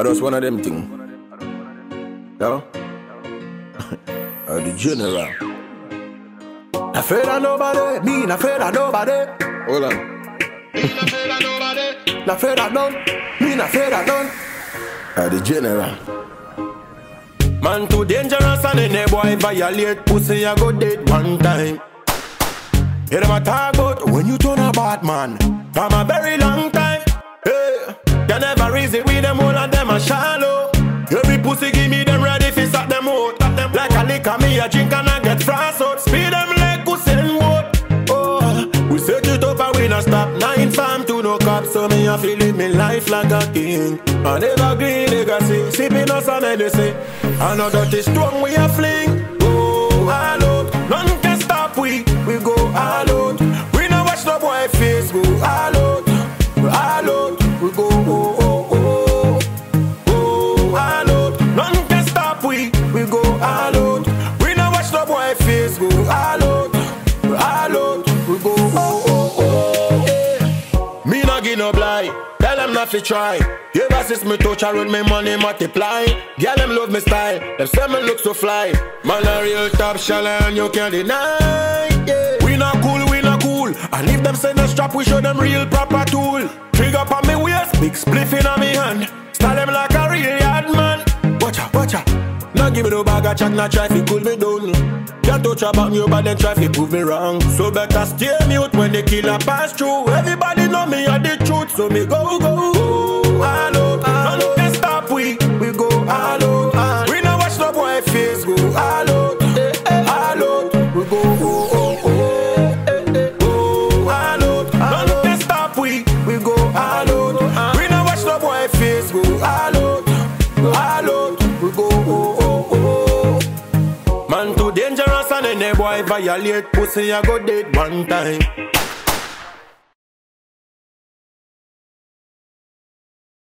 I just one of them thing. No? The general. Not afraid of nobody, me not afraid of nobody. Hold on. Me not afraid of nobody. Not afraid of none, me not afraid of none. The general. Man too dangerous and any boy violate pussy I go dead one time. Hear them a talk about when you turn a bad man from a very long time. Hey, you never reason with them, all of them are shallow. Every pussy give me them ready fi suck them out. Like a liquor me a drink and I get frost out. Speed them like Usain Bolt. Oh, we set it up and we not stop. 9 farm to no cops, so me a feel live me life like a king. I never green legacy, sipping us on medicine. I know that is strong we a fling. Oh, all out, none can stop we go all out. We no watch no boy face go all out, we go oh oh oh oh all out. None can stop we go all out. We no watch no boy face go all out, we go oh oh oh. Yeah. Me no give no blind, tell them not to try. Ever since me touch her with me money multiply. Girl them love me style, them say me look so fly. Man a real top shallow and you can't deny. Yeah. We not cool. And if them send a strap, we show them real proper tool. Trigger up on me waist, big spliff in on me hand. Style them like a real yard man. Watch out. Now give me no bag of chat, not try to cool me down. Can't touch about me, but then try to prove me wrong. So better stay mute when the killer pass through. Everybody know me are the truth, so me go. All out, none can stop we go all out. We no watch no boy face go all out, we go oh. All out, none can stop we go all out. We no watch no boy face go all out, we go oh. Man too dangerous and any boy violate pussy I go dead one time.